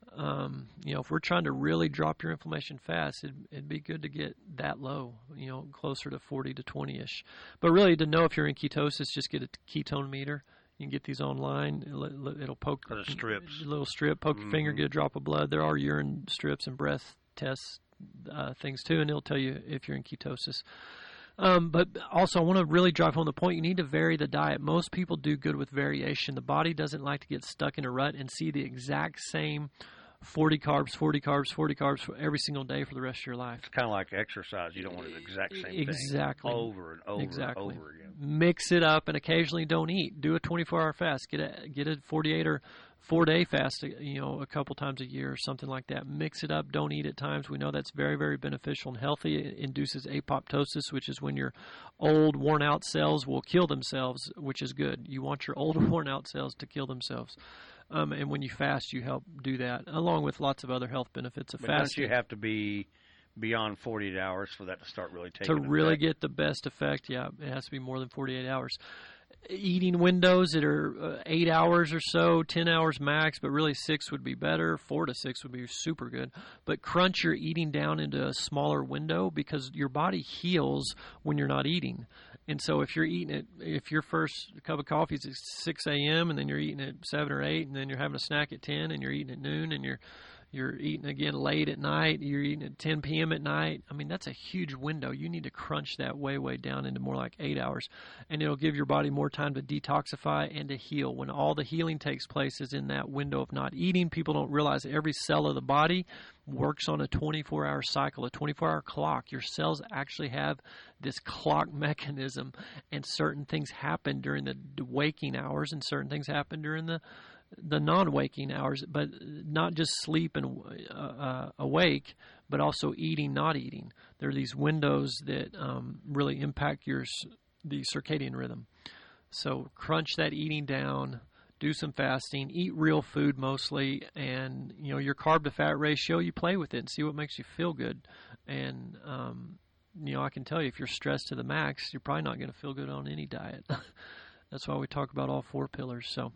S2: Um, you know, if we're trying to really drop your inflammation fast, it'd, it'd be good to get that low, you know, closer to forty to twenty-ish. But really, to know if you're in ketosis, just get a ketone meter. You can get these online. It'll, it'll poke
S1: the strips.
S2: A little strip, poke
S1: mm-hmm.
S2: your finger, get a drop of blood. There are urine strips and breath test uh, things too, and it'll tell you if you're in ketosis. Um, but also, I want to really drive home the point. You need to vary the diet. Most people do good with variation. The body doesn't like to get stuck in a rut and see the exact same forty carbs, forty carbs, forty carbs for every single day for the rest of your life.
S1: It's kind of like exercise. You don't want the exact same
S2: exactly.
S1: thing over and over
S2: exactly.
S1: and over again.
S2: Mix it up and occasionally don't eat. Do a twenty-four hour fast. Get a get a forty-eight or four day fast, you know, a couple times a year or something like that. Mix it up. Don't eat at times. We know that's very, very beneficial and healthy. It induces apoptosis, which is when your old, worn out cells will kill themselves, which is good. You want your old, worn out cells to kill themselves. Um, and when you fast, you help do that, along with lots of other health benefits of
S1: but
S2: fasting.
S1: Don't you have to be beyond forty-eight hours for that to start really taking
S2: To really
S1: effect?
S2: get the best effect, yeah, it has to be more than forty-eight hours. Eating windows that are uh, eight hours or so, ten hours max, but really six would be better. Four to six would be super good. But crunch your eating down into a smaller window because your body heals when you're not eating. And so if you're eating it, if your first cup of coffee is at six a.m. and then you're eating at seven or eight, and then you're having a snack at ten, and you're eating at noon, and you're You're eating again late at night. You're eating at ten p.m. at night. I mean, that's a huge window. You need to crunch that way, way down into more like eight hours. And it'll give your body more time to detoxify and to heal. When all the healing takes place is in that window of not eating. People don't realize every cell of the body works on a twenty-four hour cycle, a twenty-four hour clock. Your cells actually have this clock mechanism, and certain things happen during the waking hours and certain things happen during the the non-waking hours, but not just sleep and uh, uh, awake, but also eating, not eating. There are these windows that um, really impact your the circadian rhythm. So crunch that eating down, do some fasting, eat real food mostly, and you know your carb to fat ratio, you play with it and see what makes you feel good. And um, you know, I can tell you if you're stressed to the max, you're probably not going to feel good on any diet. That's why we talk about all four pillars. So.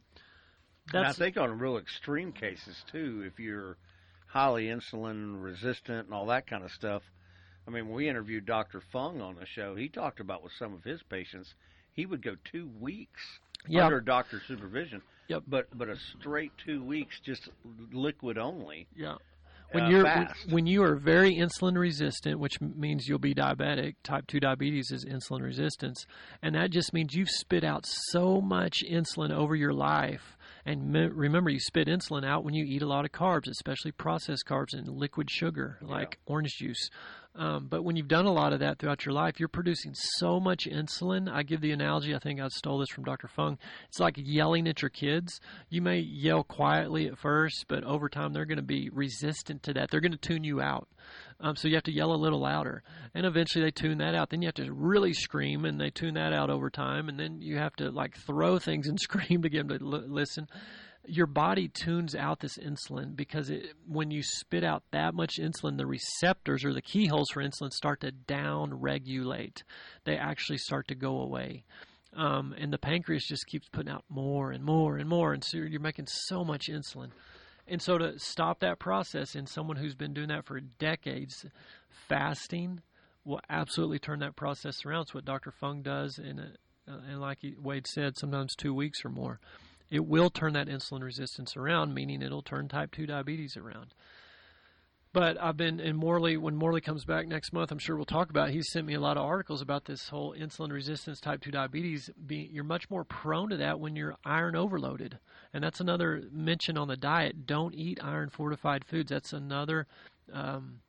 S1: And I think on real extreme cases, too, if you're highly insulin resistant and all that kind of stuff, I mean, when we interviewed Doctor Fung on the show, he talked about with some of his patients, he would go two weeks
S2: yep.
S1: under doctor supervision,
S2: yep.
S1: but but a straight two weeks, just liquid only.
S2: Yeah. When
S1: uh,
S2: you're
S1: fast.
S2: when you are very insulin resistant, which means you'll be diabetic, type two diabetes is insulin resistance, and that just means you've spit out so much insulin over your life. And me- remember, you spit insulin out when you eat a lot of carbs, especially processed carbs and liquid sugar like yeah. orange juice. Um, but when you've done a lot of that throughout your life, you're producing so much insulin. I give the analogy, I think I stole this from Doctor Fung. It's like yelling at your kids. You may yell quietly at first, but over time they're going to be resistant to that. They're going to tune you out. Um, so you have to yell a little louder. And eventually they tune that out. Then you have to really scream, and they tune that out over time. And then you have to like throw things and scream to get them to l- listen. Your body tunes out this insulin because it, when you spit out that much insulin, the receptors or the keyholes for insulin start to down-regulate. They actually start to go away. Um, and the pancreas just keeps putting out more and more and more. And so you're making so much insulin. And so to stop that process in someone who's been doing that for decades, fasting will absolutely turn that process around. It's what Doctor Fung does, and uh, and like Wade said, sometimes two weeks or more. It will turn that insulin resistance around, meaning it'll turn type two diabetes around. But I've been, and Morley, when Morley comes back next month, I'm sure we'll talk about it. He's sent me a lot of articles about this whole insulin resistance type two diabetes. Being, you're much more prone to that when you're iron overloaded. And that's another mention on the diet. Don't eat iron fortified foods. That's another um,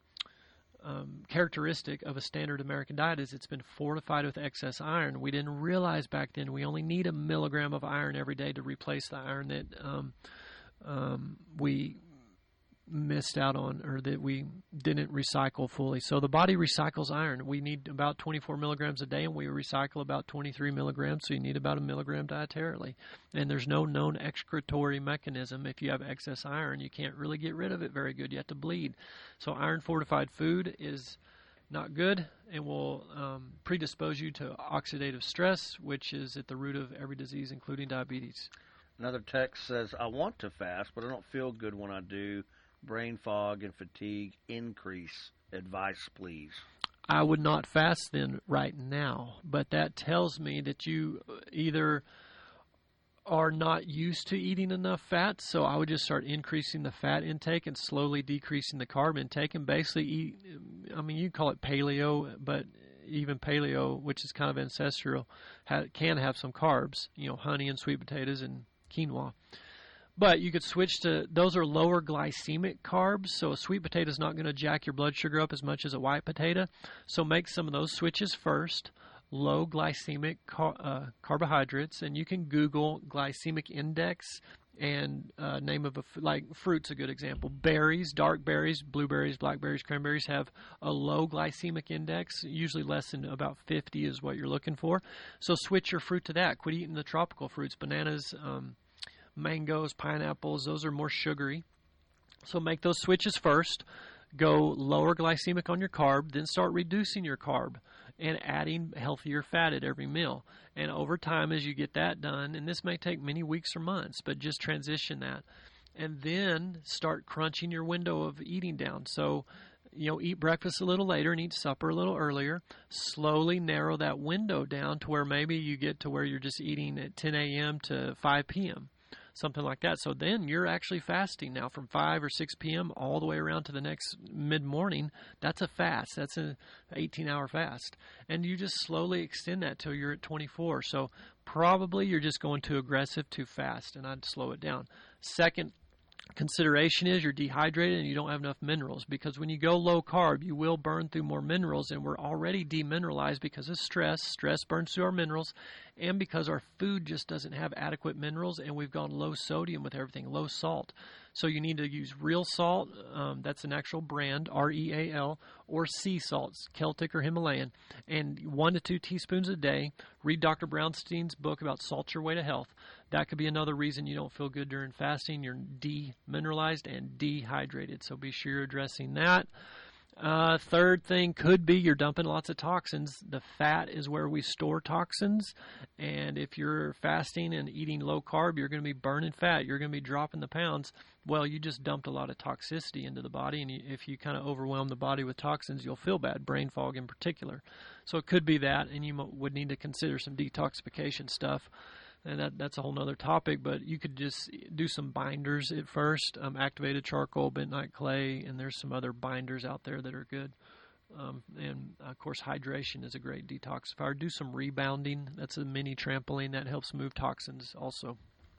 S2: um, characteristic of a standard American diet is it's been fortified with excess iron. We didn't realize back then we only need a milligram of iron every day to replace the iron that um, um, we missed out on, or that we didn't recycle fully. So the body recycles iron. We need about twenty-four milligrams a day, and we recycle about twenty-three milligrams, so you need about a milligram dietarily. And there's no known excretory mechanism. If you have excess iron, you can't really get rid of it very good. You have to bleed. So iron-fortified food is not good and will um, predispose you to oxidative stress, which is at the root of every disease, including diabetes.
S1: Another text says, I want to fast, but I don't feel good when I do. Brain fog and fatigue increase. Advice, please.
S2: I would not fast then right now, but that tells me that you either are not used to eating enough fat, so I would just start increasing the fat intake and slowly decreasing the carb intake and basically eat, I mean, you call it paleo, but even paleo, which is kind of ancestral, can have some carbs, you know, honey and sweet potatoes and quinoa. But you could switch to, those are lower glycemic carbs, so a sweet potato is not going to jack your blood sugar up as much as a white potato. So make some of those switches first, low glycemic car, uh, carbohydrates, and you can Google glycemic index and uh, name of a, like fruit's a good example. Berries, dark berries, blueberries, blackberries, cranberries have a low glycemic index, usually less than about fifty is what you're looking for. So switch your fruit to that. Quit eating the tropical fruits, bananas, um, mangoes, pineapples, those are more sugary. So make those switches first. Go lower glycemic on your carb, then start reducing your carb and adding healthier fat at every meal. And over time, as you get that done, and this may take many weeks or months, but just transition that. And then start crunching your window of eating down. So, you know, eat breakfast a little later and eat supper a little earlier. Slowly narrow that window down to where maybe you get to where you're just eating at ten a.m. to five p.m., something like that. So then you're actually fasting now from five or six p.m. all the way around to the next mid-morning. That's a fast. That's an eighteen-hour fast. And you just slowly extend that till you're at twenty-four. So probably you're just going too aggressive, too fast, and I'd slow it down. Second consideration is you're dehydrated and you don't have enough minerals, because when you go low carb, you will burn through more minerals, and we're already demineralized because of stress. Stress burns through our minerals, and because our food just doesn't have adequate minerals, and we've gone low sodium with everything, low salt. So you need to use real salt, um, that's an actual brand, R E A L, or sea salts, Celtic or Himalayan, and one to two teaspoons a day. Read Doctor Brownstein's book about Salt Your Way to Health. That could be another reason you don't feel good during fasting. You're demineralized and dehydrated, so be sure you're addressing that. Uh, third thing could be you're dumping lots of toxins. The fat is where we store toxins, and if you're fasting and eating low carb, you're going to be burning fat. You're going to be dropping the pounds. Well, you just dumped a lot of toxicity into the body, and you, if you kind of overwhelm the body with toxins, you'll feel bad, brain fog in particular. So it could be that, and you mo- would need to consider some detoxification stuff. And that, that's a whole nother topic, but you could just do some binders at first, um, activated charcoal, bentonite clay, and there's some other binders out there that are good. Um, and, of course, hydration is a great detoxifier. Do some rebounding. That's a mini trampoline that helps move toxins also.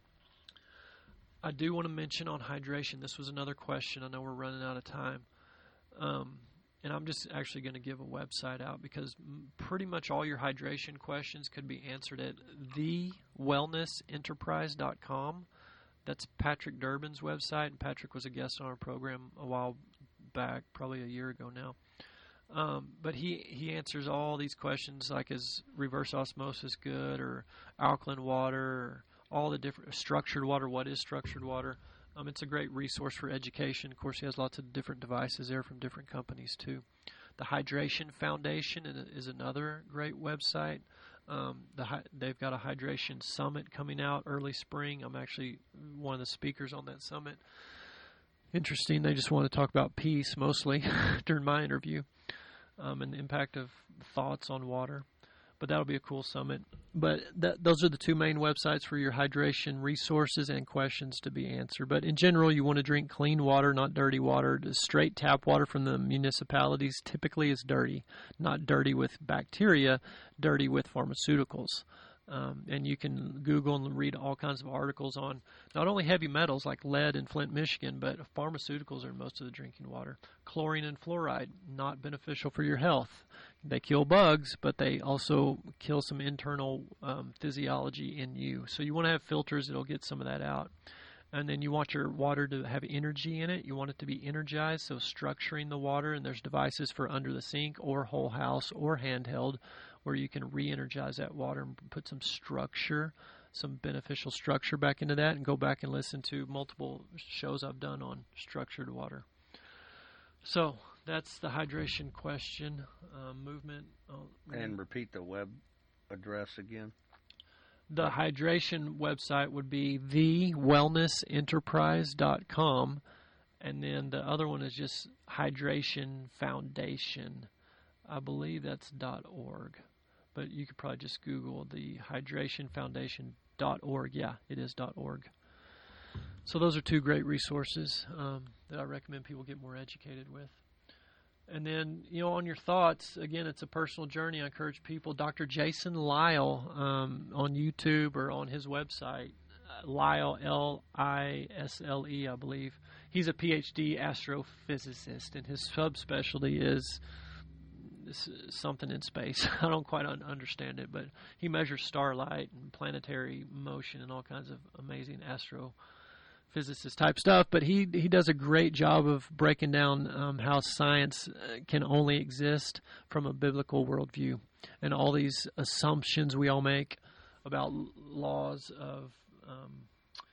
S2: I do want to mention on hydration, this was another question. I know we're running out of time. Um, And I'm just actually going to give a website out, because pretty much all your hydration questions could be answered at the wellness enterprise dot com. That's Patrick Durbin's website, and Patrick was a guest on our program a while back, probably a year ago now. Um, but he, he answers all these questions, like is reverse osmosis good, or alkaline water, or all the different structured water. What is structured water? Um, it's a great resource for education. Of course, he has lots of different devices there from different companies, too. The Hydration Foundation is another great website. Um, the, they've got a hydration summit coming out early spring. I'm actually one of the speakers on that summit. Interesting. They just want to talk about peace, mostly, during my interview, um, and the impact of thoughts on water. But that'll be a cool summit. but th- those are the two main websites for your hydration resources and questions to be answered. But in general, you want to drink clean water, not dirty water. Straight tap water from the municipalities typically is dirty, not dirty with bacteria, dirty with pharmaceuticals. Um, and you can Google and read all kinds of articles on not only heavy metals like lead in Flint, Michigan, but pharmaceuticals are in most of the drinking water. Chlorine and fluoride, not beneficial for your health. They kill bugs, but they also kill some internal um, physiology in you. So you want to have filters that'll get some of that out. And then you want your water to have energy in it. You want it to be energized, so structuring the water. And there's devices for under the sink or whole house or handheld where you can re-energize that water and put some structure, some beneficial structure back into that, and go back and listen to multiple shows I've done on structured water. So that's the hydration question, uh, movement. Uh,
S1: and repeat the web address again.
S2: The hydration website would be the wellness enterprise dot com, and then the other one is just Hydration Foundation. I believe that's .org, but you could probably just Google the hydration foundation dot org. Yeah, it is .org. So those are two great resources um, that I recommend people get more educated with. And then, you know, on your thoughts, again, it's a personal journey. I encourage people, Doctor Jason Lisle um, on YouTube or on his website, uh, Lisle, L I S L E, I believe. He's a P H D astrophysicist, and his subspecialty is something in space. I don't quite un- understand it, but he measures starlight and planetary motion and all kinds of amazing astro physicist type stuff, but he he does a great job of breaking down um, how science can only exist from a biblical worldview, and all these assumptions we all make about laws of um,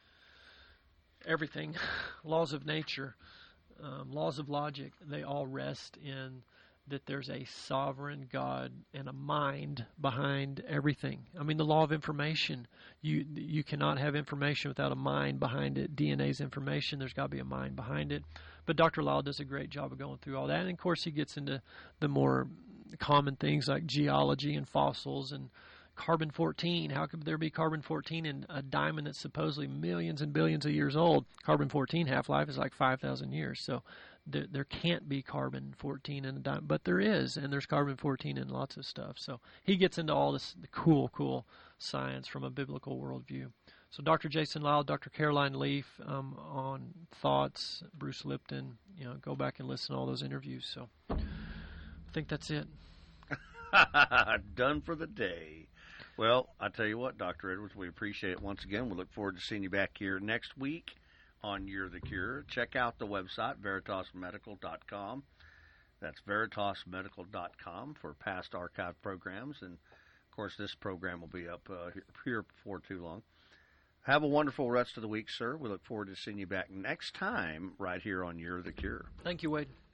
S2: everything, laws of nature, um, laws of logic, they all rest in that there's a sovereign God and a mind behind everything. I mean, the law of information, you you cannot have information without a mind behind it. D N A's information, there's got to be a mind behind it. But Doctor Lisle does a great job of going through all that. And, of course, he gets into the more common things like geology and fossils and carbon fourteen. How could there be carbon fourteen in a diamond that's supposedly millions and billions of years old? Carbon fourteen half-life is like five thousand years. So there, there can't be carbon fourteen in a diamond, but there is, and there's carbon fourteen in lots of stuff. So he gets into all this the cool, cool science from a biblical worldview. So Doctor Jason Lisle, Doctor Caroline Leaf um, on Thoughts, Bruce Lipton, you know, go back and listen to all those interviews. So I think that's it.
S1: Done for the day. Well, I tell you what, Doctor Edwards, we appreciate it once again. We look forward to seeing you back here next week on You're the Cure. Check out the website, veritas medical dot com. That's veritas medical dot com for past archive programs. And, of course, this program will be up uh, here before too long. Have a wonderful rest of the week, sir. We look forward to seeing you back next time right here on You're the Cure.
S2: Thank you, Wade.